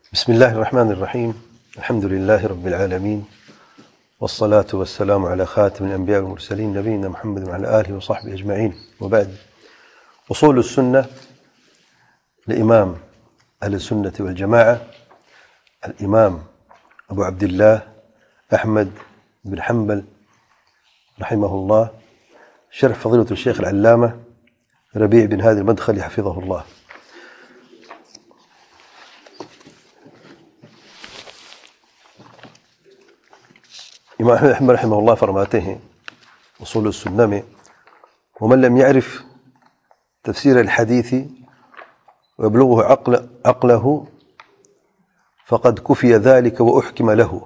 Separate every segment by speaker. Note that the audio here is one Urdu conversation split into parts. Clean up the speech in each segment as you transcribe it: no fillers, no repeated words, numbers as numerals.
Speaker 1: بسم الله الرحمن الرحيم. الحمد لله رب العالمين، والصلاة والسلام على خاتم الأنبياء والمرسلين نبينا محمد وعلى آله وصحبه أجمعين، وبعد. أصول السنة لإمام أهل السنة والجماعة الإمام أبو عبد الله أحمد بن حنبل رحمه الله، شرح فضيلة الشيخ العلامة ربيع بن هادي المدخلي حفظه الله. امام احمد رحمہ اللہ فرماتے ہیں اصول السنہ میں: ومن لم يعرف تفسير الحديث ويبلغه عقله فقد كفي ذلك وأحكم له،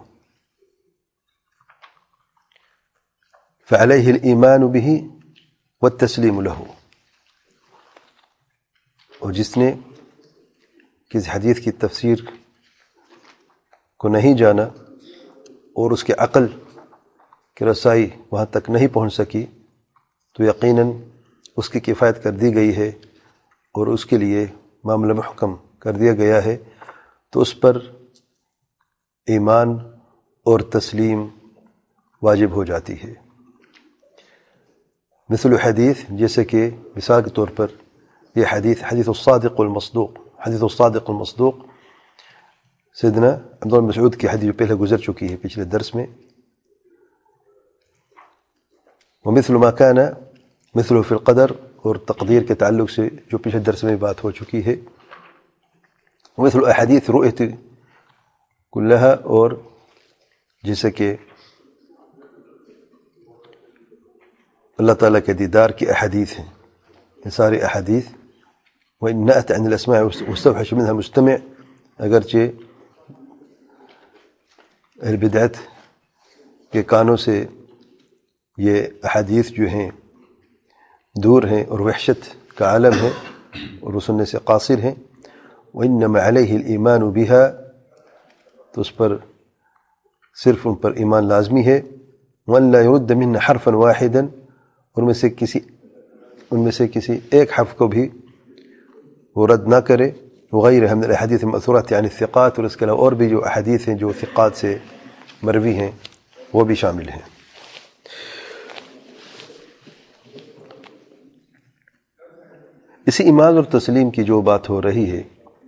Speaker 1: فعليه الإيمان به والتسليم له. اور جس نے کسی حدیث کی تفسیر کو نہیں جانا اور اس کے عقل کی رسائی وہاں تک نہیں پہنچ سکی، تو یقیناً اس کی کفایت کر دی گئی ہے اور اس کے لیے معاملہ محکم کر دیا گیا ہے، تو اس پر ایمان اور تسلیم واجب ہو جاتی ہے. مثل حدیث، جیسے کہ مثال کے طور پر یہ حدیث الصادق المصدوق، حدیث الصادق المصدوق سیدنا عبداللہ بن مسعود کی حدیث جو پہلے گزر چکی ہے پچھلے درس میں. ومثل ما كان مثله في القدر، اور تقدیر کے تعلق سے جو پچھلے درس میں بات ہو چکی ہے. ومثل احادیث رؤیت کلها، اور جیسے کہ اللہ تعالیٰ کے دیدار کی احادیث ہیں، یہ ساری احادیث. وإن نأت عن الأسماع واستوحش منها مستمع، اگرچہ اہل بدعت کے کانوں سے یہ احادیث جو ہیں دور ہیں اور وحشت کا عالم ہے اور وہ سننے سے قاصر ہیں. وإنما عليه الإيمان بها، تو اس پر صرف ان پر ایمان لازمی ہے. وأن لا يرد منها حرفا واحدا، ان میں سے کسی ایک حرف کو بھی وہ رد نہ کرے. وغیرها من الاحادیث المأثورات عن الثقات، اور اس کے علاوہ اور بھی جو احادیث ہیں جو ثقات سے مروی ہیں وہ بھی شامل ہیں. اسی ایمان اور تسلیم کی جو بات ہو رہی ہے،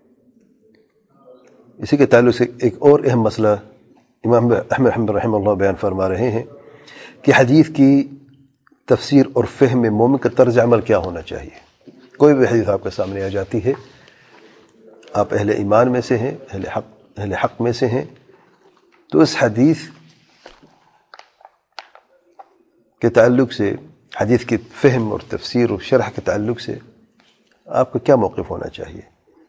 Speaker 1: اسی کے تعلق سے ایک اور اہم مسئلہ امام احمد رحمہ اللہ بیان فرما رہے ہیں کہ حدیث کی تفسیر اور فہم میں مومن کا طرز عمل کیا ہونا چاہیے. کوئی بھی حدیث آپ کے سامنے آ جاتی ہے، آپ اہل ایمان میں سے ہیں، اہل حق میں سے ہیں، تو اس حدیث کے تعلق سے، حدیث کی فہم اور تفسیر اور شرح کے تعلق سے آپ کو کیا موقف ہونا چاہیے.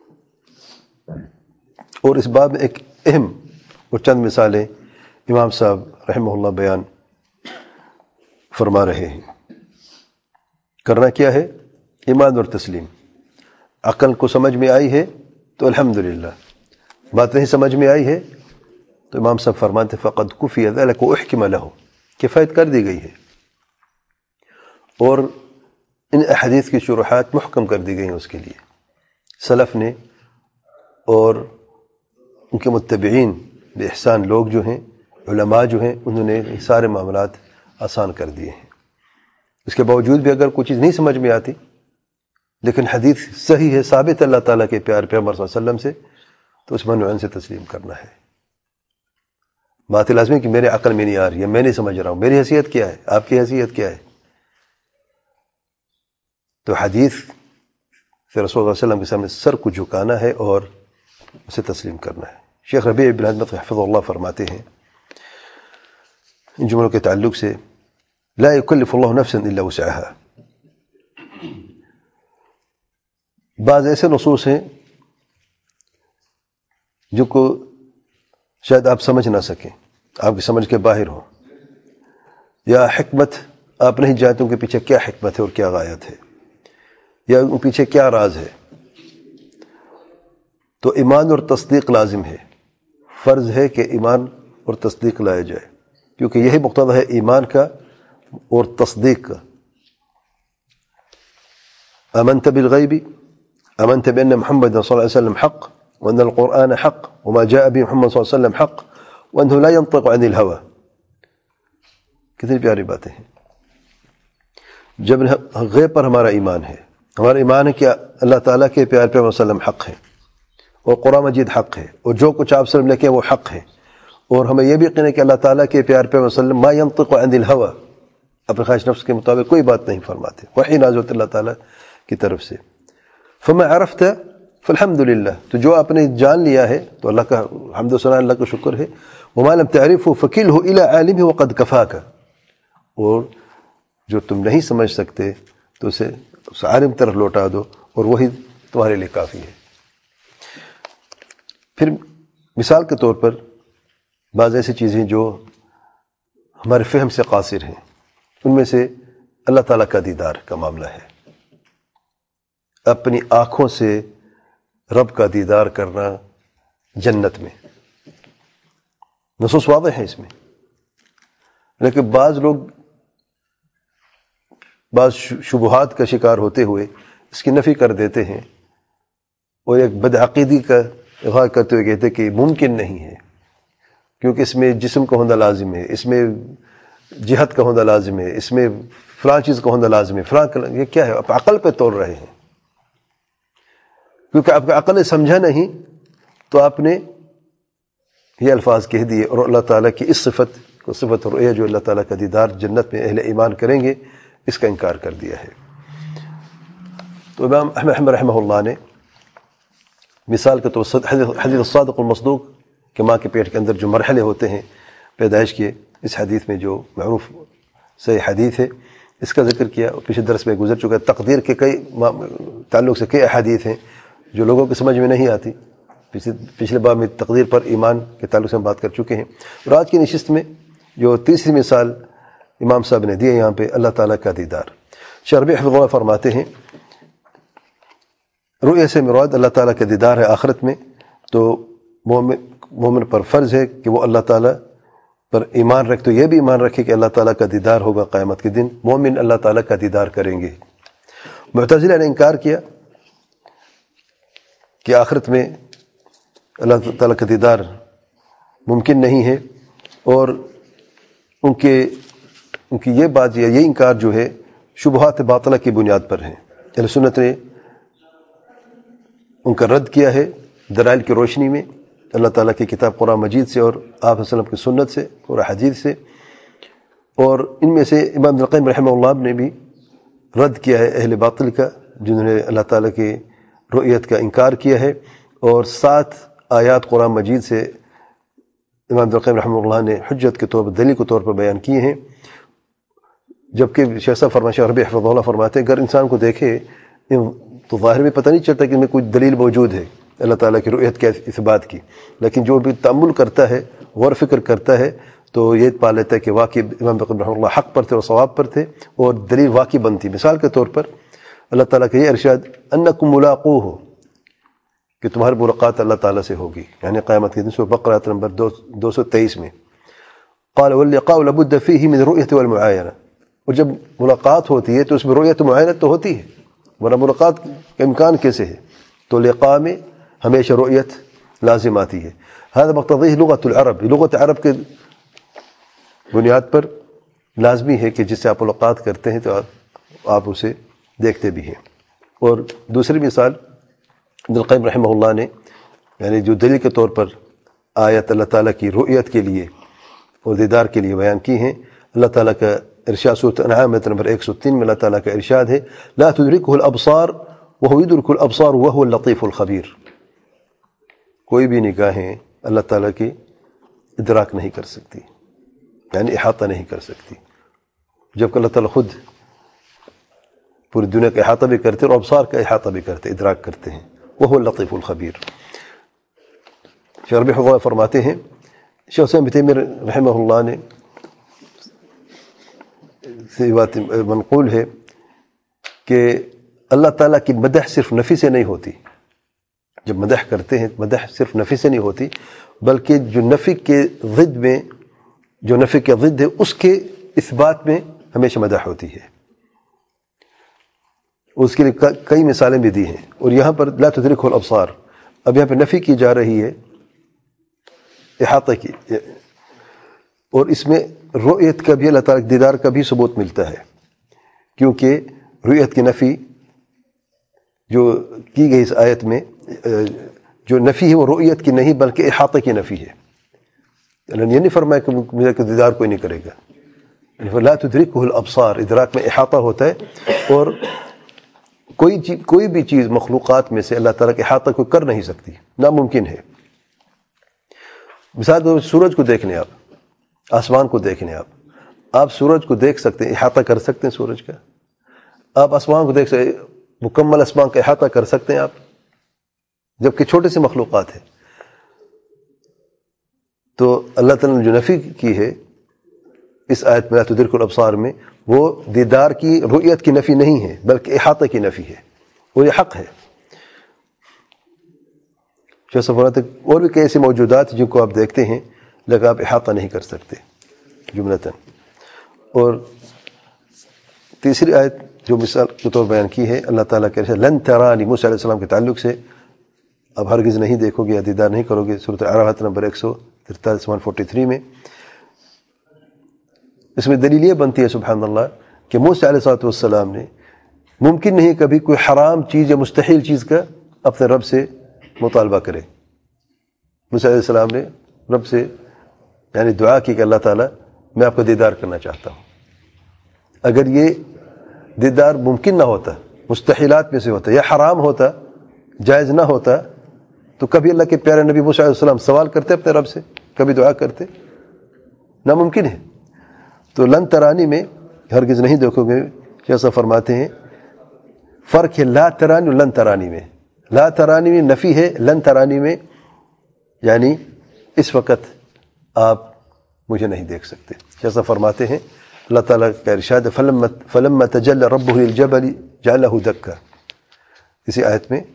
Speaker 1: اور اس باب میں ایک اہم اور چند مثالیں امام صاحب رحمہ اللہ بیان فرما رہے ہیں. کرنا کیا ہے؟ ایمان اور تسلیم. عقل کو سمجھ میں آئی ہے تو الحمدللہ، بات نہیں سمجھ میں آئی ہے تو امام صاحب فرماتے فقد کفی ذلک واحکم لہ، کفایت کر دی گئی ہے اور ان احادیث کی شروحات محکم کر دی گئی ہیں اس کے لیے. سلف نے اور ان کے متبعین بے احسان لوگ جو ہیں، علماء جو ہیں، انہوں نے یہ سارے معاملات آسان کر دیے ہیں. اس کے باوجود بھی اگر کوئی چیز نہیں سمجھ میں آتی لیکن حدیث صحیح ہے، ثابت اللہ تعالیٰ کے پیار پیغمبر صلی اللہ علیہ وسلم سے، تو اس منوعن سے تسلیم کرنا ہے. بات لازمی کہ میرے عقل میں نہیں آ رہی ہے، میں نہیں سمجھ رہا ہوں، میری حیثیت کیا ہے، آپ کی حیثیت کیا ہے. تو حدیث سے رسول اللہ صلی اللہ علیہ وسلم کے سامنے سر کو جھکانا ہے اور اسے تسلیم کرنا ہے. شیخ ربیع بن ہادی المدخلی حفظہ اللہ فرماتے ہیں ان جملوں کے تعلق سے: لا يكلف الله نفسا الا وسعها. بعض ایسے نصوص ہیں جو کو شاید آپ سمجھ نہ سکیں، آپ کی سمجھ کے باہر ہوں، یا حکمت آپ نہیں جانتے ان کے پیچھے کیا حکمت ہے اور کیا غایت ہے، یا ان پیچھے کیا راز ہے. تو ایمان اور تصدیق لازم ہے، فرض ہے کہ ایمان اور تصدیق لایا جائے، کیونکہ یہی مقتضی ہے ایمان کا اور تصدیق کا. آمنت بالغیب، آمنت بأن محمد صلی اللہ علیہ وسلم حق، وأن القرآن حق وما جاء به محمد صلی اللہ علیہ وسلم حق وأنه لا ينطق عن الهوى. کتنی پیاری باتیں ہیں. جب غیب پر ہمارا ایمان ہے، ہمارا ایمان ہے کہ اللہ تعالیٰ کے پیارے پیغمبر صلی اللہ علیہ وسلم حق ہے اور قرآن مجید حق ہے اور جو کچھ آپ صلی اللہ علیہ وسلم لے کے وہ حق ہے، اور ہمیں یہ بھی یقین ہے کہ اللہ تعالیٰ کے پیارے پیغمبر صلی اللہ علیہ وسلم ما ينطق عن الهوى، اپنے خواہش نفس کے مطابق کوئی بات نہیں فرماتے، وحی نازل ہوتا اللہ تعالیٰ کی طرف سے. فما عرفت فالحمد للہ، تو جو آپ نے جان لیا ہے تو اللہ کا حمد و ثنا، اللہ کا شکر ہے. وما لم تعرفه فكله الى عالمه وقد كفاك، اور جو تم نہیں سمجھ سکتے تو اسے اس عالم طرف لوٹا دو اور وہی تمہارے لیے کافی ہے. پھر مثال کے طور پر بعض ایسی چیزیں جو ہمارے فہم سے قاصر ہیں، ان میں سے اللہ تعالیٰ کا دیدار کا معاملہ ہے. اپنی آنکھوں سے رب کا دیدار کرنا جنت میں، نصوص واضح ہیں اس میں، لیکن بعض لوگ بعض شبہات کا شکار ہوتے ہوئے اس کی نفی کر دیتے ہیں اور ایک بدعقیدی کا اظہار کرتے ہوئے کہتے ہیں کہ ممکن نہیں ہے، کیونکہ اس میں جسم کا ہونا لازم ہے، اس میں جہت کا ہونا لازم ہے، اس میں فلاں چیز کا ہونا لازم ہے، فلاں یہ کیا ہے؟ آپ عقل پہ توڑ رہے ہیں، کیونکہ آپ کا عقل نے سمجھا نہیں تو آپ نے یہ الفاظ کہہ دیے اور اللہ تعالیٰ کی اس صفت کو، صفت رؤیہ جو اللہ تعالیٰ کا دیدار جنت میں اہل ایمان کریں گے، اس کا انکار کر دیا ہے. تو امام احمد رحمہ اللہ نے مثال کے طور پر حدیث الصادق المصدوق کہ ماں کے پیٹ کے اندر جو مرحلے ہوتے ہیں پیدائش کے، اس حدیث میں جو معروف صحیح حدیث ہے اس کا ذکر کیا. پچھلے درس میں گزر چکا ہے. تقدیر کے کئی تعلق سے کئی احادیث ہیں جو لوگوں کی سمجھ میں نہیں آتی. پچھلے باب میں تقدیر پر ایمان کے تعلق سے ہم بات کر چکے ہیں. اور آج کی نشست میں جو تیسری مثال امام صاحب نے دی ہے یہاں پہ، اللہ تعالیٰ کا دیدار. شیخ ربیع حفظہ اللہ فرماتے ہیں رؤیہ سے مراد اللہ تعالیٰ کا دیدار ہے آخرت میں. تو مومن پر فرض ہے کہ وہ اللہ تعالیٰ پر ایمان رکھ، تو یہ بھی ایمان رکھے کہ اللہ تعالیٰ کا دیدار ہوگا قیامت کے دن، مومن اللہ تعالیٰ کا دیدار کریں گے. معتزلہ نے انکار کیا کہ آخرت میں اللہ تعالیٰ کا دیدار ممکن نہیں ہے، اور ان کی یہ بات یہ انکار جو ہے شبہات باطلہ کی بنیاد پر ہے. اہل سنت نے ان کا رد کیا ہے دلائل کی روشنی میں، اللہ تعالیٰ کی کتاب قرآن مجید سے اور آپ صلی اللہ علیہ وسلم کی سنت سے اور حدیث سے. اور ان میں سے امام ابن القیم رحمہ اللہ نے بھی رد کیا ہے اہل باطل کا، جنہوں نے اللہ تعالیٰ کی رؤیت کا انکار کیا ہے. اور 7 آیات قرآن مجید سے امام ابن القیم رحمہ اللہ نے حجت کے طور پر، دلیل کے طور پر بیان کیے ہیں. جبکہ شیخ صاحب شیخ ربیع حفظہ اللہ فرماتے ہیں اگر انسان کو دیکھے تو ظاہر میں پتہ نہیں چلتا کہ ان میں کوئی دلیل موجود ہے اللہ تعالیٰ کی رؤیت کے اثبات کی، لیکن جو بھی تأمل کرتا ہے، غور فکر کرتا ہے، تو یہ پا لیتا ہے کہ واقعی امام رحمہ اللہ حق پر تھے اور ثواب پر تھے اور دلیل واقعی بنتی. مثال کے طور پر اللہ تعالیٰ کا یہ ارشاد انکم ملاقوہ، کہ تمہاری ملاقات اللہ تعالیٰ سے ہوگی، یعنی قیامت کے دن. سورہ بقرہ آیت نمبر 223 میں قال واللقاء لابد فیہ من رؤیۃ والمعاینہ، اور جب ملاقات ہوتی ہے تو اس میں رؤیت و معاینت تو ہوتی ہے، ورنہ ملاقات کا امکان کیسے ہے؟ تو لقاء میں ہمیشہ رؤیت لازم آتی ہے. هذا مقتضیہ لغت العرب، لغت عرب کے بنیاد پر لازمی ہے کہ جس سے آپ ملاقات کرتے ہیں تو آپ اسے دیکھتے بھی ہیں. اور دوسری مثال ابن القیم رحمہ اللہ نے یعنی جو دلیل کے طور پر آیت اللہ تعالیٰ کی رؤیت کے لیے اور دیدار کے لیے بیان کی ہیں. اللہ تعالیٰ کا ارشاد سورۃ انعام آیت نمبر 103 میں اللہ تعالیٰ کا ارشاد ہے لا تدرکہ الابصار وهو يدرك الابصار وهو اللطیف الخبیر، کوئی بھی نگاہیں اللہ تعالیٰ کی ادراک نہیں کر سکتی، یعنی احاطہ نہیں کر سکتی، جبکہ اللہ تعالیٰ خود پوری دنیا کا احاطہ بھی کرتے اور ابصار کا احاطہ بھی کرتے، ادراک کرتے ہیں. وهو اللطیف الخبیر. شیخ ربیع حفظہ اللہ فرماتے ہیں شیخ حسین بن تیمیہ رحمہ اللہ نے سے بات منقول ہے کہ اللہ تعالیٰ کی مدح صرف نفی سے نہیں ہوتی. جب مدح کرتے ہیں مدح صرف نفی سے نہیں ہوتی، بلکہ جو نفی کے ضد میں، جو نفی کے ضد ہے اس کے اثبات میں ہمیشہ مدح ہوتی ہے. اس کے لیے کئی مثالیں بھی دی ہیں. اور یہاں پر لا تدرکہ الابصار، اب یہاں پہ نفی کی جا رہی ہے احاطہ کی، اور اس میں رؤیت کا بھی اللہ تعالیٰ کے دیدار کا بھی ثبوت ملتا ہے، کیونکہ رؤیت کی نفی جو کی گئی اس آیت میں جو نفی ہے وہ رؤیت کی نہیں بلکہ احاطہ کی نفی ہے۔ اللہ نے یہ نہیں فرمایا کہ میرا دیدار کوئی نہیں کرے گا، لا تدرکہ الابصار، ادراک میں احاطہ ہوتا ہے، اور کوئی بھی چیز مخلوقات میں سے اللہ تعالیٰ کے احاطہ کوئی کر نہیں سکتی، ناممکن ہے۔ مثال کے سورج کو دیکھ لیں آپ، آسمان کو دیکھ لیں آپ سورج کو دیکھ سکتے ہیں، احاطہ کر سکتے ہیں سورج کا، آپ آسمان کو دیکھ سکتے، مکمل آسمان کا احاطہ کر سکتے ہیں آپ، جبکہ چھوٹے سے مخلوقات ہیں۔ تو اللہ تعالیٰ نے جو نفی کی ہے اس آیت میں لا تدرک الابصار میں، وہ دیدار کی رؤیت کی نفی نہیں ہے بلکہ احاطہ کی نفی ہے، وہ یہ حق ہے۔ جیسا فرماتے اور بھی کئی ایسے موجودات جن کو آپ دیکھتے ہیں لیکن آپ احاطہ نہیں کر سکتے جملتاً۔ اور تیسری آیت جو مثال کے طور بیان کی ہے اللہ تعالیٰ کہہ رہے ہیں لن ترانی، موسیٰ علیہ السلام کے تعلق سے، اب ہرگز نہیں دیکھو گے یا دیدار نہیں کرو گے، سورۃ اعراف نمبر 143 143 میں۔ اس میں دلیل یہ بنتی ہے سبحان اللہ کہ موسیٰ علیہ السلام نے ممکن نہیں کبھی کوئی حرام چیز یا مستحیل چیز کا اپنے رب سے مطالبہ کرے۔ موسیٰ علیہ السلام نے رب سے یعنی دعا کی کہ اللہ تعالیٰ میں آپ کا دیدار کرنا چاہتا ہوں۔ اگر یہ دیدار ممکن نہ ہوتا، مستحیلات میں سے ہوتا یا حرام ہوتا، جائز نہ ہوتا، تو کبھی اللہ کے پیارے نبی موسیٰ علیہ السلام سوال کرتے اپنے رب سے، کبھی دعا کرتے؟ ناممکن ہے۔ تو لن ترانی میں ہرگز نہیں دیکھو گے، جیسا فرماتے ہیں فرق ہے لا ترانی اور لن ترانی میں۔ لا ترانی میں نفی ہے، لن ترانی میں یعنی اس وقت آپ مجھے نہیں دیکھ سکتے، جیسا فرماتے ہیں اللہ تعالیٰ کا ارشاد فلما تجلی ربہ للجبل جعلہ دکا، اسی آیت میں،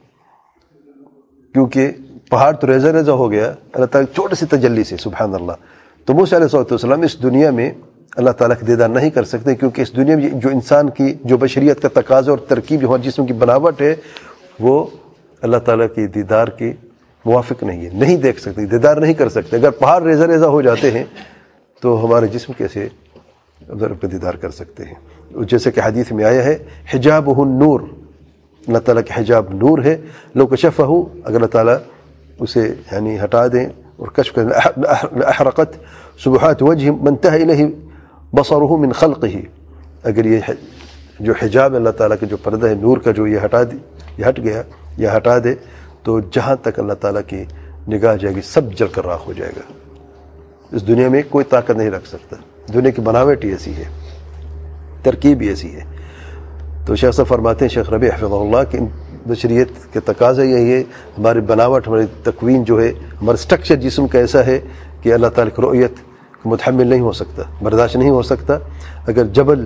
Speaker 1: کیونکہ پہاڑ تو ریزہ ریزہ ہو گیا اللہ تعالیٰ چھوٹی سی تجلی سے، سبحان اللہ۔ تو موسیٰ علیہ السلام اس دنیا میں اللہ تعالیٰ کا دیدار نہیں کر سکتے، کیونکہ اس دنیا میں جو انسان کی جو بشریت کا تقاضا اور ترکیب جو جسم کی بناوٹ ہے وہ اللہ تعالیٰ کی دیدار کی موافق نہیں ہے، نہیں دیکھ سکتے، دیدار نہیں کر سکتے۔ اگر پہاڑ ریزہ ریزہ ہو جاتے ہیں تو ہمارے جسم کیسے رب کا دیدار کر سکتے ہیں؟ جیسے کہ حدیث میں آیا ہے حجابہ النور، اللہ تعالیٰ کے حجاب نور ہے، لو کشفہ، اگر اللہ تعالیٰ اسے یعنی ہٹا دیں اور کشف کریں احرقت سبحات وجہ منتہى الیہ بصرہ من خلقہ، اگر یہ جو حجاب اللہ تعالیٰ کے جو پردہ ہے نور کا جو یہ ہٹ گیا یا ہٹا دے تو جہاں تک اللہ تعالیٰ کی نگاہ جائے گی سب جل کر راکھ ہو جائے گا۔ اس دنیا میں کوئی طاقت نہیں رکھ سکتا، دنیا کی بناوٹ ہی ایسی ہے، ترکیب ہی ایسی ہے۔ تو شیخ صاحب فرماتے ہیں شیخ ربیع حفظہ اللہ کہ بشریت کے تقاضا یہی ہے، ہماری بناوٹ، ہماری تکوین جو ہے، ہمارا اسٹرکچر جسم کا ایسا ہے کہ اللہ تعالیٰ کی رؤیت متحمل نہیں ہو سکتا، برداشت نہیں ہو سکتا۔ اگر جبل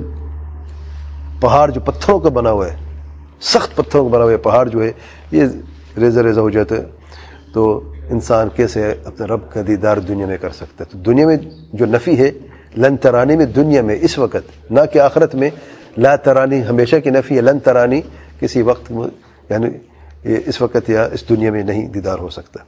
Speaker 1: پہاڑ جو پتھروں کا بنا ہوا ہے، سخت پتھروں کا بنا ہوا ہے پہاڑ جو ہے یہ ریزہ ریزہ ہو جاتا ہے تو انسان کیسے اپنے رب کا دیدار دنیا میں کر سکتا ہے؟ تو دنیا میں جو نفی ہے لن ترانی میں، دنیا میں اس وقت، نہ کہ آخرت میں۔ لا ترانی ہمیشہ کی نفی ہے، لن ترانی کسی وقت یعنی اس وقت یا اس دنیا میں نہیں دیدار ہو سکتا۔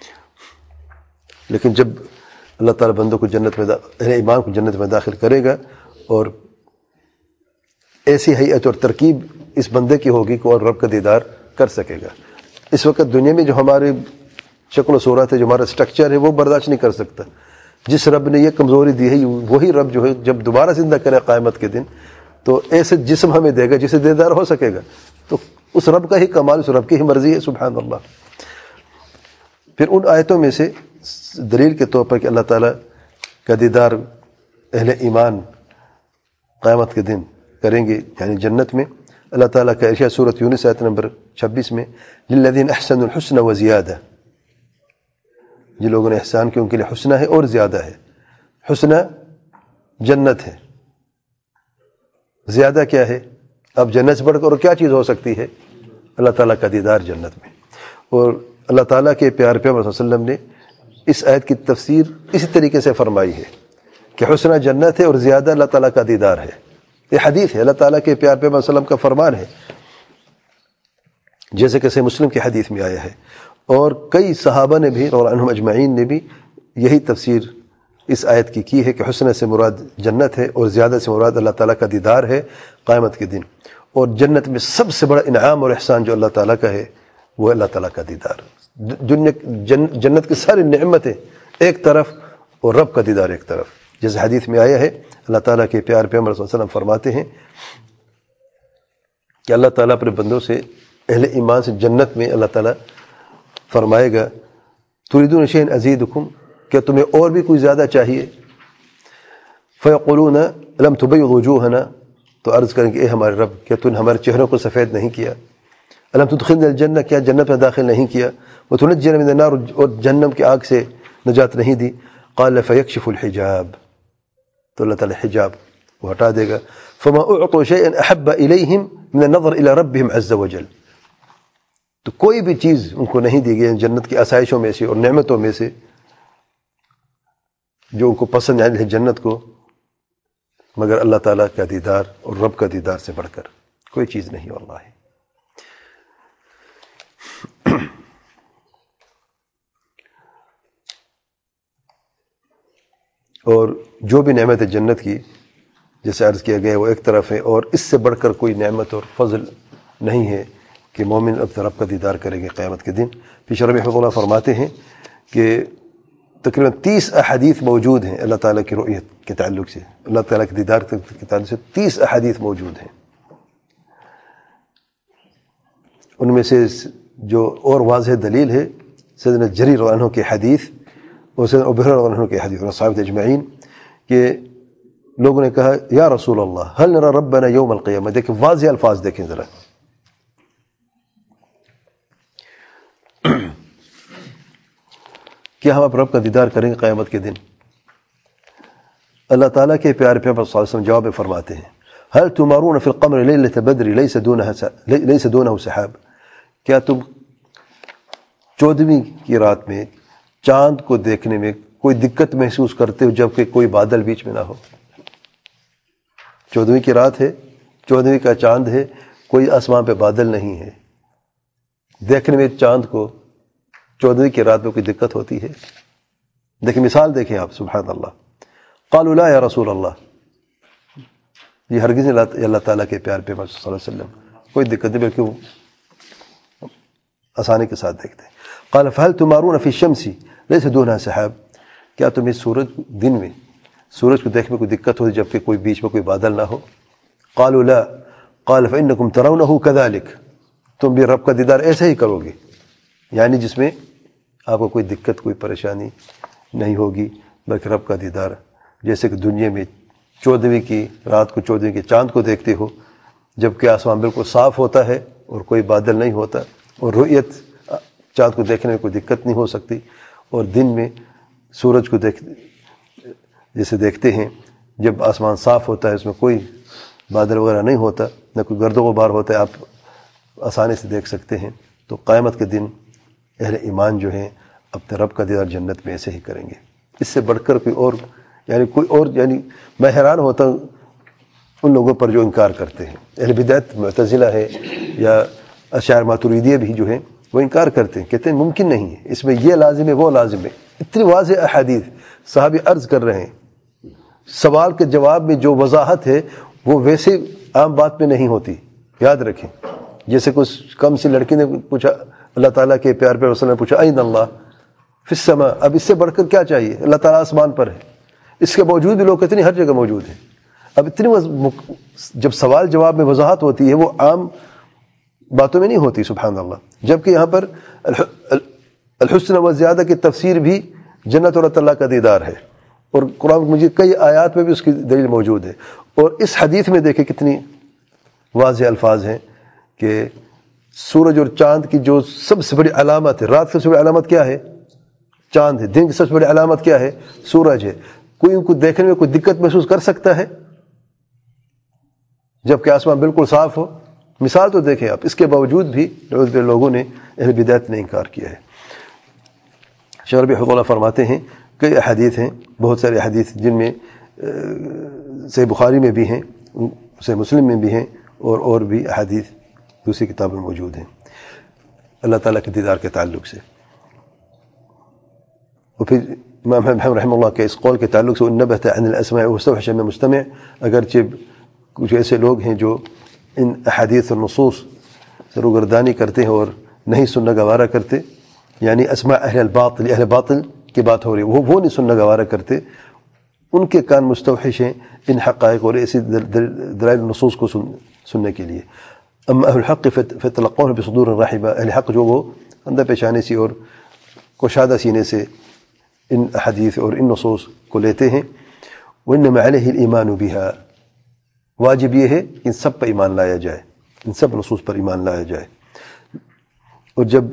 Speaker 1: لیکن جب اللہ تعالیٰ بندوں کو جنت میں ایمان کو جنت میں داخل کرے گا اور ایسی ہیئت اور ترکیب اس بندے کی ہوگی کہ اور رب کا دیدار کر سکے گا۔ اس وقت دنیا میں جو ہماری شکل و صورت ہے، جو ہمارا اسٹرکچر ہے، وہ برداشت نہیں کر سکتا۔ جس رب نے یہ کمزوری دی ہے وہی رب جو ہے جب دوبارہ زندہ کرے قیامت کے دن تو ایسے جسم ہمیں دے گا جسے دیدار ہو سکے گا۔ تو اس رب کا ہی کمال، اس رب کی ہی مرضی ہے، سبحان اللہ۔ پھر ان آیتوں میں سے دلیل کے طور پر کہ اللہ تعالیٰ کا دیدار اہل ایمان قیامت کے دن کریں گے یعنی جنت میں، اللہ تعالیٰ کا ارشاد سورۃ یونس آیت نمبر 26 میں للذین احسنوا الحسنى وزیادہ، جن لوگوں نے احسان کیا ان کے لیے حسنہ ہے اور زیادہ ہے۔ حسنہ جنت ہے، زیادہ کیا ہے؟ اب جنت سے بڑھ کر اور کیا چیز ہو سکتی ہے؟ اللہ تعالیٰ کا دیدار جنت میں۔ اور اللہ تعالیٰ کے پیارے پیغمبر صلی اللہ علیہ وسلم نے اس آیت کی تفسیر اسی طریقے سے فرمائی ہے کہ حسنہ جنت ہے اور زیادہ اللہ تعالیٰ کا دیدار ہے۔ یہ حدیث ہے، اللہ تعالیٰ کے پیارے پیغمبر صلی اللہ علیہ وسلم کا فرمان ہے، جیسے کہ صحیح مسلم کی حدیث میں آیا ہے۔ اور کئی صحابہ نے بھی رضی اللہ عنہم اجمعین نے بھی یہی تفسیر اس آیت کی ہے کہ حسن سے مراد جنت ہے اور زیادہ سے مراد اللہ تعالیٰ کا دیدار ہے قیامت کے دن، اور جنت میں سب سے بڑا انعام اور احسان جو اللہ تعالیٰ کا ہے وہ اللہ تعالیٰ کا دیدار۔ جنت کی ساری نعمتیں ایک طرف اور رب کا دیدار ایک طرف، جیسے حدیث میں آیا ہے اللہ تعالیٰ کے پیار پیغمبر صلی اللہ علیہ وسلم فرماتے ہیں کہ اللہ تعالیٰ اپنے بندوں سے، اہل ایمان سے جنت میں اللہ تعالیٰ فرمائے گا تریدون شیئا ازیدکم، کیا تمہیں اور بھی کوئی زیادہ چاہیے؟ فیقولون لم تبیض وجوہنا، تو عرض کریں کہ اے ہمارے رب کیا تم نے ہمارے چہروں کو سفید نہیں کیا؟ الم تدخلنا الجنہ، کیا جنت میں داخل نہیں کیا؟ وتنجنا من النار، اور جہنم کی آگ سے نجات نہیں دی؟ قال فیکشف الحجاب، تو اللہ تعالیٰ حجاب وہ ہٹا دے گا۔ فما اعطوا شیئا احب الیہم من النظر الی ربہم عز وجل، تو کوئی بھی چیز ان کو نہیں دی گئی جنت کی آسائشوں میں سے اور نعمتوں میں سے جو ان کو پسند ہے جنت کو، مگر اللہ تعالیٰ کا دیدار اور رب کا دیدار سے بڑھ کر کوئی چیز نہیں واللہ۔ اور جو بھی نعمت ہے جنت کی جیسے عرض کیا گیا ہے وہ ایک طرف ہے، اور اس سے بڑھ کر کوئی نعمت اور فضل نہیں ہے کہ مومن اب رب کا دیدار کریں گے قیامت کے دن۔ پیشوا رحمہ اللہ فرماتے ہیں کہ تقریباً 30 احادیث موجود ہیں اللہ تعالیٰ کی رؤیت کے تعلق سے، اللہ تعالیٰ کے دیدار کے تعلق سے 30 احادیث موجود ہیں۔ ان میں سے جو اور واضح دلیل ہے سیدنا جریر رضی اللہ عنہ کی حدیث اور سیدنا ابو ہریرہ رضی اللہ عنہ کی حدیث اور صحابہ اجمعین کہ لوگوں نے کہا یا رسول اللہ هل نرى ربنا یوم القیامہ، دیکھیں واضح الفاظ دیکھیں ذرا، کیا ہم اب رب کا دیدار کریں گے قیامت کے دن؟ اللہ تعالیٰ کے پیارے پیغمبر صلی اللہ علیہ وسلم جواب میں فرماتے ہیں هل تمارون في القمر ليلة بدر ليس دونه سحاب، کیا تم 14ویں کی رات میں چاند کو دیکھنے میں کوئی دقت محسوس کرتے ہو جبکہ کوئی بادل بیچ میں نہ ہو؟ 14ویں کی رات ہے، 14ویں کا چاند ہے، کوئی آسمان پہ بادل نہیں ہے، دیکھنے میں چاند کو 14ویں کی رات میں کوئی دقت ہوتی ہے؟ دیکھیں مثال دیکھیں آپ، سبحان اللہ۔ قالوا لا یا رسول اللہ، یہ ہرگز نہیں اللہ تعالیٰ کے پیار پیغمبر صلی اللہ علیہ وسلم، کوئی دقت نہیں بلکہ وہ آسانی کے ساتھ دیکھتے ہیں۔ قال فهل تمارون في الشمس ليس دونها سحاب، کیا تمہیں سورج دن میں سورج کو دیکھنے میں کوئی دقت ہوتی جبکہ کوئی بیچ میں کوئی بادل نہ ہو؟ قالوا لا، قال فإنكم ترونه كذلك، تم بھی رب کا دیدار ایسے ہی کرو گے، یعنی جس میں آپ کو کوئی دقت کوئی پریشانی نہیں ہوگی، بلکہ رب کا دیدار جیسے کہ دنیا میں 14ویں کی رات کو 14ویں کے چاند کو دیکھتے ہو جبکہ آسمان بالکل صاف ہوتا ہے اور کوئی بادل نہیں ہوتا، اور رؤیت چاند کو دیکھنے میں کوئی دقت نہیں ہو سکتی، اور دن میں سورج کو جیسے دیکھتے ہیں جب آسمان صاف ہوتا ہے، اس میں کوئی بادل وغیرہ نہیں ہوتا، نہ کوئی گرد و غبار ہوتا ہے، آپ آسانی سے دیکھ سکتے ہیں۔ تو قیامت کے دن اہل ایمان جو ہیں اپنے رب کا دیدار جنت میں ایسے ہی کریں گے، اس سے بڑھ کر کوئی اور میں حیران ہوتا ہوں ان لوگوں پر جو انکار کرتے ہیں، اہل بدعت معتزلہ ہے یا اشاعرہ ماتریدیہ بھی جو ہیں وہ انکار کرتے ہیں، کہتے ہیں ممکن نہیں ہے، اس میں یہ لازم ہے وہ لازم ہے۔ اتنی واضح احادیث صحابی عرض کر رہے ہیں، سوال کے جواب میں جو وضاحت ہے وہ ویسے عام بات میں نہیں ہوتی، یاد رکھیں۔ جیسے کچھ کم سی لڑکی نے پوچھا، اللہ تعالیٰ کے پیار پیغمبر صلی اللہ علیہ وسلم نے پوچھا این اللہ فی السماء، اب اس سے بڑھ کر کیا چاہیے؟ اللہ تعالیٰ آسمان پر ہے، اس کے باوجود بھی لوگ کتنی ہر جگہ موجود ہیں۔ اب اتنی جب سوال جواب میں وضاحت ہوتی ہے وہ عام باتوں میں نہیں ہوتی، سبحان اللہ، جبکہ یہاں پر الحسن و زیادہ کی تفسیر بھی جنت اور اللہ تعالیٰ کا دیدار ہے، اور قرآن مجید کئی آیات میں بھی اس کی دلیل موجود ہے، اور اس حدیث میں دیکھیں کتنی واضح الفاظ ہیں کہ سورج اور چاند کی جو سب سے بڑی علامت ہے، رات کی سب سے بڑی علامت کیا ہے؟ چاند ہے۔ دن کی سب سے بڑی علامت کیا ہے؟ سورج ہے۔ کوئی ان کو دیکھنے میں کوئی دقت محسوس کر سکتا ہے جبکہ آسمان بالکل صاف ہو؟ مثال تو دیکھیں آپ، اس کے باوجود بھی لوگوں نے اہل بدعت نے انکار کیا ہے۔ شیخ ربیع حفظہ اللہ فرماتے ہیں کئی احادیث ہیں، بہت سارے احادیث جن میں صحیح بخاری میں بھی ہیں، صحیح مسلم میں بھی ہیں، اور بھی احادیث دوسری کتابوں میں موجود ہیں اللہ تعالیٰ کے دیدار کے تعلق سے۔ اور پھر امام احمد رحمہ اللہ کے اس قول کے تعلق سے نبت عن الاسماء واستوحش من مستمع، اگرچہ کچھ ایسے لوگ ہیں جو ان احادیث اور نصوص سے روگردانی کرتے ہیں اور نہیں سننا گوارا کرتے، یعنی اسماء اہل باطل کی بات ہو رہی ہے، وہ نہیں سننا گوارا کرتے، ان کے کان مستوحش ہیں ان حقائق اور ایسی دلائل نصوص کو سننے کے لیے۔ اما اہل الحق فتلقون بصدور رحبہ، اہل حق جو وہ اندھا پیشانی سے اور کشادہ سینے سے ان احادیث اور ان نصوص کو لیتے ہیں۔ وانما علیہ الایمان بها، واجب یہ ہے کہ ان سب پر ایمان لایا جائے، ان سب نصوص پر ایمان لایا جائے۔ اور جب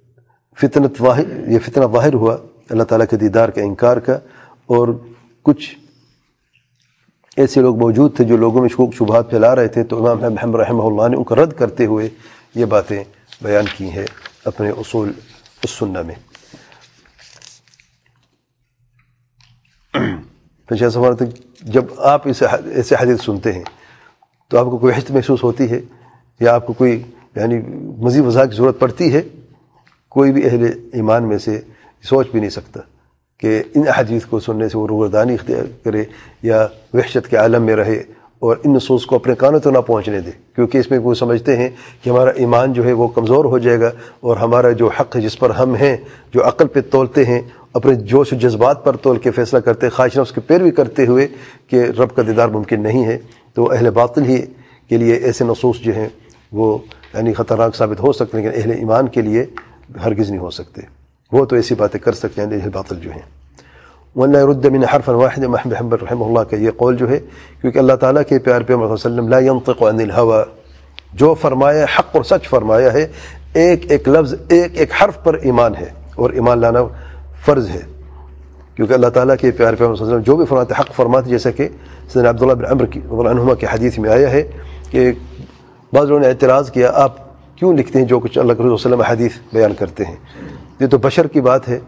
Speaker 1: یہ فتنہ ظاہر ہوا اللہ تعالیٰ کے دیدار کا انکار کا، اور کچھ ایسے لوگ موجود تھے جو لوگوں میں شکوک شبہات پھیلا رہے تھے، تو امام احمد رحمہ اللہ نے ان کو رد کرتے ہوئے یہ باتیں بیان کی ہیں اپنے اصول السنہ میں۔ پھر سوال تھا جب آپ ایسے حدیث سنتے ہیں تو آپ کو کوئی حس محسوس ہوتی ہے یا آپ کو کوئی یعنی مزید وضاحت کی ضرورت پڑتی ہے؟ کوئی بھی اہل ایمان میں سے سوچ بھی نہیں سکتا کہ ان احادیث کو سننے سے وہ روگردانی اختیار کرے یا وحشت کے عالم میں رہے اور ان نصوص کو اپنے کانوں تک نہ پہنچنے دے، کیونکہ اس میں وہ سمجھتے ہیں کہ ہمارا ایمان جو ہے وہ کمزور ہو جائے گا، اور ہمارا جو حق ہے جس پر ہم ہیں، جو عقل پہ تولتے ہیں، اپنے جوش و جذبات پر تول کے فیصلہ کرتے ہیں، خواہش نفس کی پیروی کرتے ہوئے کہ رب کا دیدار ممکن نہیں ہے، تو اہل باطل ہی کے لیے ایسے نصوص جو ہیں وہ یعنی خطرناک ثابت ہو سکتے ہیں، لیکن اہل ایمان کے لیے ہرگز نہیں ہو سکتے، وہ تو ایسی باتیں کر سکتے ہیں اہل باطل جو ہیں۔ وَلَا يُرُدَّ مِنْ حَرْفًا وَاحِدًا، محمد رحمہ اللہ کا یہ قول جو ہے، کیونکہ اللہ تعالیٰ کے پیار پیغمبر صلی اللہ علیہ وسلم لا ينطق عن الهوى، جو فرمایا حق اور سچ فرمایا ہے، ایک ایک لفظ ایک ایک حرف پر ایمان ہے، اور ایمان لانا فرض ہے، کیونکہ اللہ تعالیٰ کے پیار پیغمبر صلی اللہ علیہ وسلم جو بھی فرماتے حق فرماتے، جیسا کہ سیدنا عبداللہ بن عمر رضی اللہ عنہما کی حدیث میں آیا ہے کہ بعض لوگوں نے اعتراض کیا آپ کیوں لکھتے ہیں جو کچھ اللہ کے رسول صلی اللہ علیہ وسلم حدیث بیان کرتے ہیں، یہ تو بشر کی بات ہے،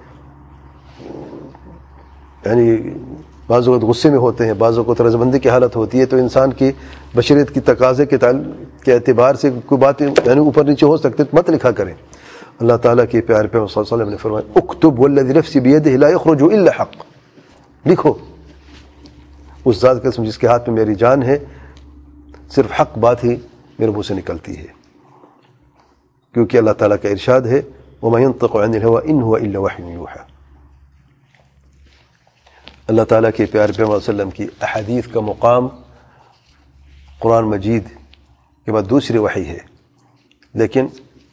Speaker 1: یعنی بعض اوقات غصے میں ہوتے ہیں، بعض اوقات رضامندی کی حالت ہوتی ہے، تو انسان کی بشریت کی تقاضے کے اعتبار سے کوئی بات یعنی اوپر نیچے ہو سکتے مت لکھا کریں۔ اللہ تعالیٰ کے پیارے پیغمبر صلی اللہ علیہ وسلم نے فرمایا اکتب والذی نفسی بیدہ لا یخرج الا حق، لکھو اس ذات کی قسم جس کے ہاتھ میں میری جان ہے، صرف حق بات ہی میرے منہ سے نکلتی ہے، کیونکہ اللہ تعالیٰ کا ارشاد ہے وما ينطق عن الهوى ان هو الا وحی یوحی۔ اللہ تعالیٰ کے پیارے پیغمبر صلی اللہ علیہ وسلم کی احادیث کا مقام قرآن مجید کے بعد دوسری وحی ہے، لیکن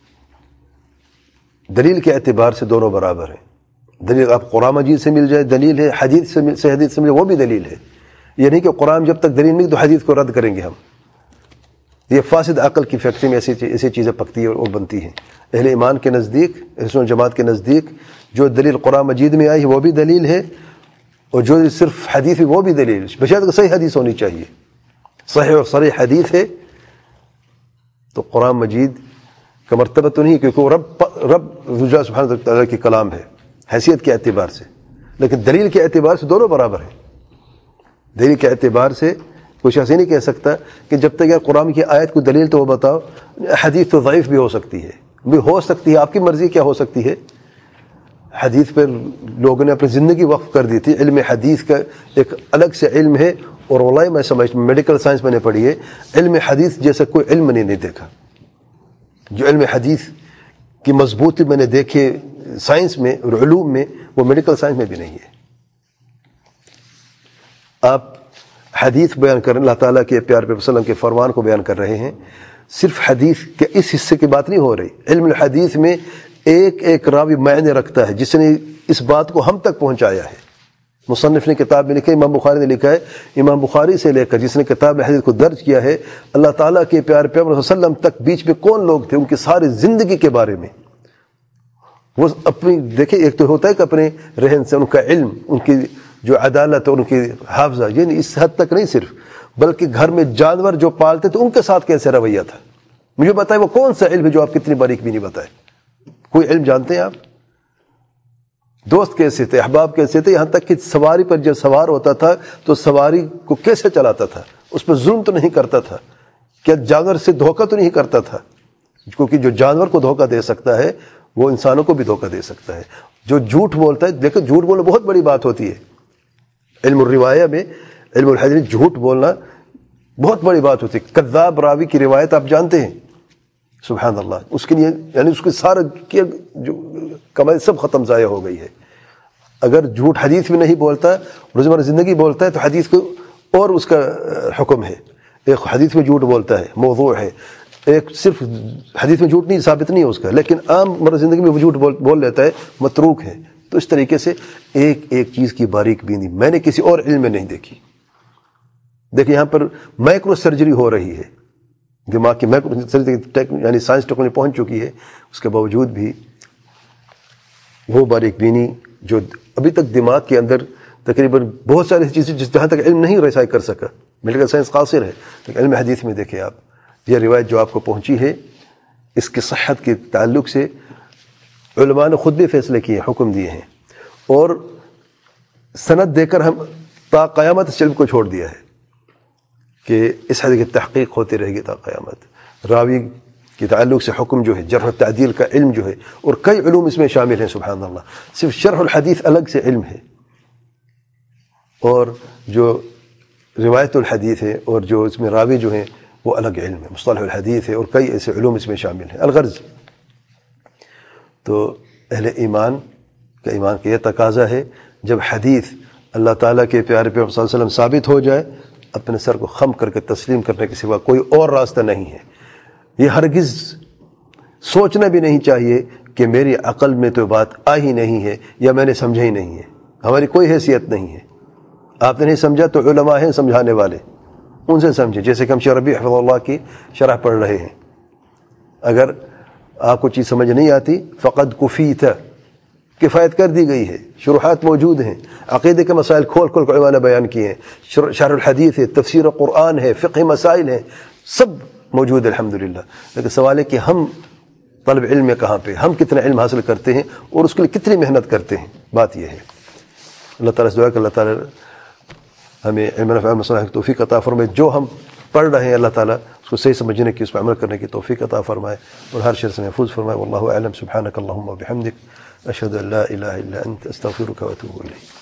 Speaker 1: دلیل کے اعتبار سے دونوں برابر ہیں۔ دلیل آپ قرآن مجید سے مل جائے دلیل ہے، حدیث سے حدیث سے مل وہ بھی دلیل ہے، یہ نہیں کہ قرآن جب تک دلیل نہیں تو حدیث کو رد کریں گے ہم، یہ فاسد عقل کی فیکٹری میں ایسی چیزیں پکتی ہیں اور بنتی ہیں۔ اہل ایمان کے نزدیک، اہل سنت جماعت کے نزدیک جو دلیل قرآن مجید میں آئی ہے وہ بھی دلیل ہے، اور جو صرف حدیث ہے وہ بھی دلیل، بشرط کہ صحیح حدیث ہونی چاہیے، صحیح اور صریح حدیث ہے تو قرآن مجید کا مرتبہ تو نہیں، کیونکہ وہ رب سبحانہ وتعالیٰ کی کلام ہے حیثیت کے اعتبار سے، لیکن دلیل کے اعتبار سے دونوں برابر ہیں۔ دلیل کے اعتبار سے کوئی شخص یہ نہیں کہہ سکتا کہ جب تک یار قرآن کی آیت کو دلیل تو وہ بتاؤ، حدیث تو ضعیف بھی ہو سکتی ہے، آپ کی مرضی کیا ہو سکتی ہے۔ حدیث پر لوگوں نے اپنی زندگی وقف کر دی تھی، علم حدیث کا ایک الگ سے علم ہے، اور واللہ میں سمجھتا ہوں میڈیکل سائنس میں نے پڑھی ہے، علم حدیث جیسا کوئی علم نہیں دیکھا، جو علم حدیث کی مضبوطی میں نے دیکھے سائنس میں اور علوم میں، وہ میڈیکل سائنس میں بھی نہیں ہے۔ آپ حدیث بیان کر اللہ تعالیٰ کے پیارے پیغمبر صلی اللہ علیہ وسلم کے فرمان کو بیان کر رہے ہیں، صرف حدیث کے اس حصے کی بات نہیں ہو رہی، علم الحدیث میں ایک ایک راوی معنی رکھتا ہے جس نے اس بات کو ہم تک پہنچایا ہے۔ مصنف نے کتاب میں لکھا ہے، امام بخاری نے لکھا ہے، امام بخاری سے لے کر جس نے کتاب میں حدیث کو درج کیا ہے، اللہ تعالیٰ کے پیارے پیغمبر صلی اللہ علیہ وسلم تک بیچ میں کون لوگ تھے، ان کی ساری زندگی کے بارے میں وہ اپنی دیکھیں، ایک تو ہوتا ہے کہ اپنے رہن سے ان کا علم، ان کی جو عدالت اور ان کی حافظہ، یعنی اس حد تک نہیں صرف، بلکہ گھر میں جانور جو پالتے تو ان کے ساتھ کیسے رویہ تھا، مجھے بتائے وہ کون سا علم ہے جو آپ کتنی باریک بھی نہیں بتائے، کوئی علم جانتے ہیں آپ؟ دوست کیسے تھے، احباب کیسے تھے، یہاں تک کہ سواری پر جب سوار ہوتا تھا تو سواری کو کیسے چلاتا تھا، اس پر ظلم تو نہیں کرتا تھا، کیا جانور سے دھوکہ تو نہیں کرتا تھا، کیونکہ جو جانور کو دھوکہ دے سکتا ہے وہ انسانوں کو بھی دھوکہ دے سکتا ہے، جو جھوٹ بولتا ہے، دیکھو جھوٹ بولنا بہت بڑی بات ہوتی ہے علم الروایہ میں، علم الحدیث میں جھوٹ بولنا بہت بڑی بات ہوتی ہے. کذاب راوی کی روایت آپ جانتے ہیں، سبحان اللہ، اس کے لیے یعنی اس کے سارا کیا جو کمائی سب ختم ضائع ہو گئی ہے. اگر جھوٹ حدیث میں نہیں بولتا، روزمرہ زندگی بولتا ہے، تو حدیث کو اور اس کا حکم ہے. ایک حدیث میں جھوٹ بولتا ہے، موضوع ہے. ایک صرف حدیث میں جھوٹ نہیں، ثابت نہیں ہے اس کا، لیکن عام مرہ زندگی میں وہ جھوٹ بول لیتا ہے، متروک ہے. تو اس طریقے سے ایک ایک چیز کی باریک بینی میں نے کسی اور علم میں نہیں دیکھی. دیکھیں یہاں پر مائکرو سرجری ہو رہی ہے، دماغ کی مائکرو سرجری یعنی سائنس ٹیکنالوجی پہنچ چکی ہے، اس کے باوجود بھی وہ باریک بینی جو ابھی تک دماغ کے اندر تقریباً بہت ساری چیزیں جہاں تک علم نہیں رسائی کر سکا، میڈیکل سائنس قاصر ہے، لیکن علم حدیث میں دیکھیں آپ یہ روایت جو آپ کو پہنچی ہے، اس کی صحت کے تعلق سے علماء نے خود بھی فیصلے کیے، حکم دیے ہیں، اور سند دے کر ہم تا قیامت اس علم کو چھوڑ دیا ہے کہ اس حدیث کی تحقیق ہوتی رہے گی تا قیامت. راوی کے تعلق سے حکم جو ہے، جرح و تعدیل کا علم جو ہے، اور کئی علوم اس میں شامل ہیں. سبحان اللہ، صرف شرح الحدیث الگ سے علم ہے، اور جو روایت الحدیث ہے اور جو اس میں راوی جو ہیں وہ الگ علم ہے، مصطلح الحدیث ہے، اور کئی ایسے علوم اس میں شامل ہیں. الغرض تو اہل ایمان کا یہ تقاضا ہے، جب حدیث اللہ تعالیٰ کے پیارے پیغمبر صلی اللہ علیہ وسلم ثابت ہو جائے، اپنے سر کو خم کر کے تسلیم کرنے کے سوا کوئی اور راستہ نہیں ہے. یہ ہرگز سوچنا بھی نہیں چاہیے کہ میری عقل میں تو بات آ ہی نہیں ہے یا میں نے سمجھا ہی نہیں ہے. ہماری کوئی حیثیت نہیں ہے. آپ نے نہیں سمجھا تو علماء ہیں سمجھانے والے، ان سے سمجھیں. جیسے کہ ہم شیخ ربیع حفظہ اللہ کی شرح پڑھ رہے ہیں، اگر آپ کو چیز سمجھ نہیں آتی فقد کفیت، کفایت کر دی گئی ہے، شروحات موجود ہیں، عقیدے کے مسائل کھول کھول علماء نے بیان کیے ہیں، شرح الحدیث ہے، تفسیر قرآن ہے، فقہ مسائل ہیں، سب موجود ہے الحمدللہ. لیکن سوال ہے کہ ہم طلب علم میں کہاں پہ، ہم کتنا علم حاصل کرتے ہیں اور اس کے لیے کتنی محنت کرتے ہیں. بات یہ ہے. اللہ تعالیٰ سے دعا کہ اللہ تعالیٰ ہمیں علم نافع عمل صالح کی توفیق عطا فرمائے. جو ہم پڑھ رہے ہیں اللہ تعالیٰ اس کو صحیح سمجھنے کی، اس پر عمل کرنے کی توفیق عطا فرمائے، اور ہر شر سے محفوظ فرمائے. واللہ اعلم. سبحانک اللہم و بحمدک، اشہد ان لا الہ الا انت، استغفرک و اتوب الیک.